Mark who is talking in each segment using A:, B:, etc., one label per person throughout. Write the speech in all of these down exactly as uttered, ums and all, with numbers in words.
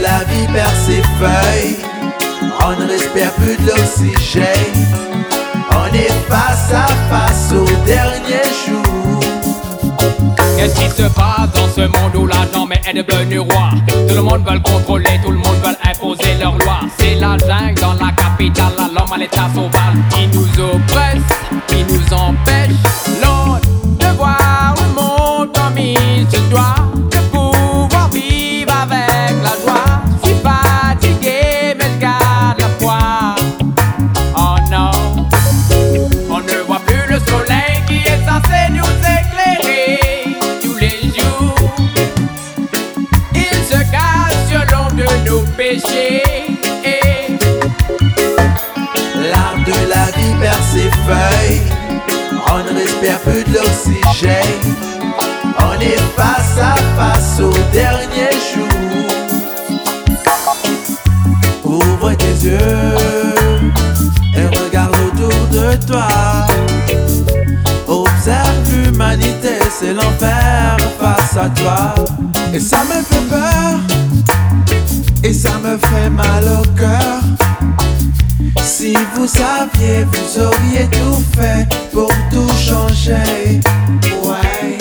A: la vie perd ses feuilles. On ne respire plus de l'oxygène. On est face à face au dernier jour.
B: Qu'est-ce qui se passe dans ce monde où l'argent est devenu roi? Tout le monde veut contrôler, tout le monde veut imposer leurs lois. C'est la jungle dans la capitale, l'homme à l'état sauvage qui nous oppresse, qui nous empêche, l'autre, de voir le monde comme il se doit, de pouvoir vivre avec la joie. Je suis fatigué, mais je garde la foi. Oh non, on ne voit plus le soleil qui est censé nous éclairer tous les jours. Il se cache sur l'ombre de nos péchés.
A: L'arbre de la vie perd ses feuilles. On ne respire plus de l'oxygène. On est face à face au dernier jour. Ouvre tes yeux et regarde autour de toi. Observe l'humanité, c'est l'enfer face à toi. Et ça me fait peur, et ça me fait mal au cœur. Si vous saviez, vous auriez tout fait pour tout changer. Ouais.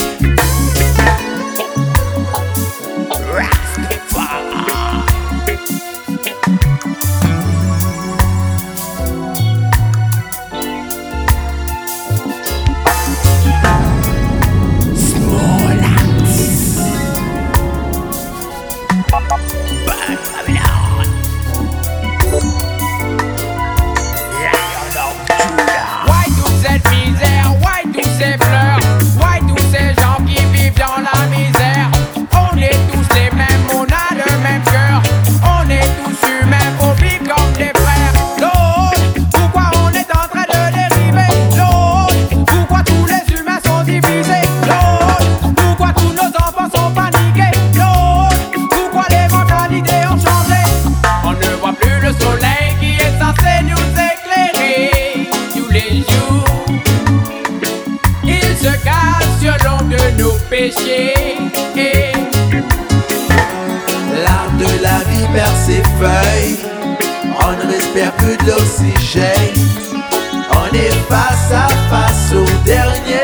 B: Why toute cette misère, why tous ces pleurs, why tous ces gens qui vivent dans la misère? On est tous les mêmes, on a le même cœur. On est tous humains, faut vivre comme des frères. L'autre, pourquoi on est en train de dériver? L'autre, pourquoi tous les humains sont divisés? L'autre, pourquoi tous nos enfants sont paniqués? L'autre, pourquoi les mentalités ont changé? On ne voit plus le soleil qui est censé nous éclairer tous les jours. Il se cache sur l'ombre de nos péchés.
A: L'arbre de la vie perd ses feuilles. On ne respire plus de l'oxygène. On est face à face au dernier